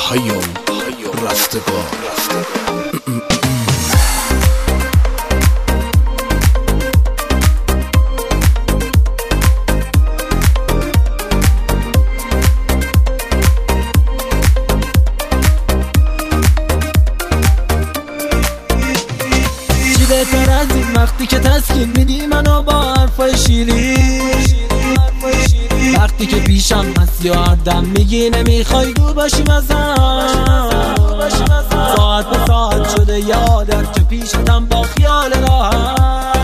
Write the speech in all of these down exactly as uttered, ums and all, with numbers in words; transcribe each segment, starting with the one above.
هیو رستگار بهتر از این وقتی که تسکین میدی منو با حرفای شیرین، وقتی که پیشم هست یا هردم میگی نمیخوای دور باشیم ازم، ساعت به ساعت شده یادت که پیشتم با خیال راحت.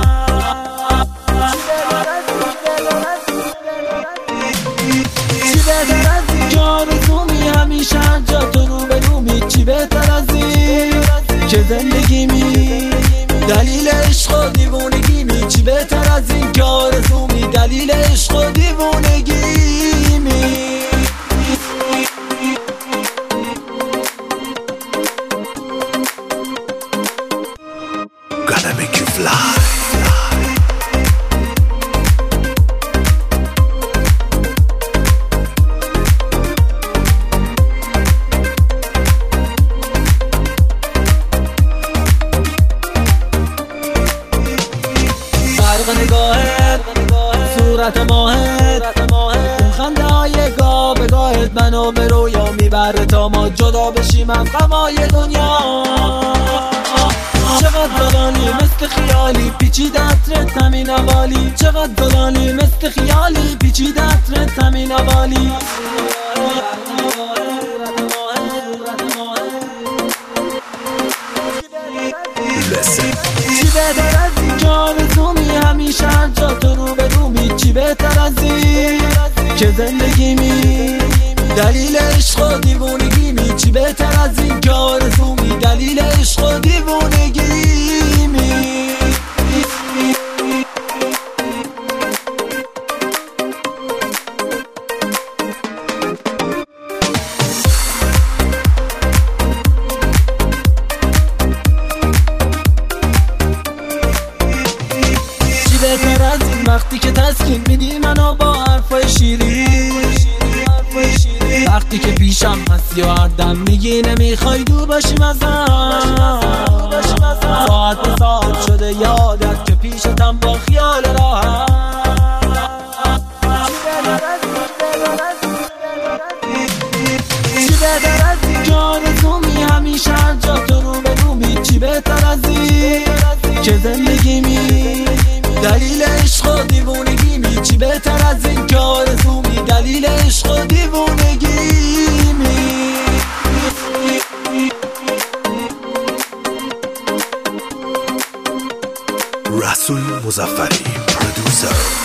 چی بهتر از این که آرزومی همیشه هر جا تو رو به رومی، چی بهتر از این که زندگی می دلیل عشق و دیوونگی می، چی بهتر از این که آرزومی دلیل عشق و دیوونگی می. Gonna make you fly. نگاهت صورت ماهت اون خنده های گاه به گاهت منو به رویا میبره تا ما جدا بشیم از غمای دنیا. چقدر دلانی مثل خیالی پیچیده عطرت همین اوالی، چقدر دلانی مثل خیالی پیچیده عطرت همین اوالی. چی بهتر از این که آرزومی همیشه هر جا تو رو به رومی، چی بهتر از این که زندگی می دلیل عشق و دیوونگی می، چی بهتر از این که آرزومی دلیل عشق و دیوونگی می. بهتر از این وقتی که تسکین میدی منو با حرفای شیرین، وقتی که پیشم هست یا هردم میگی نمیخوای دور باشیم ازم، ساعت به ساعت شده یادت که پیشتم با خیال راحت. چی بهتر از این که آرزومی همیشه هر جا تو رو به رومی، چی بهتر از این که زندگی می دلیل عشق و دیوونگی می، چی بهتر از این که آرزومی دلیل عشق و دیوونگی می. رسول مظفری پرودوسر.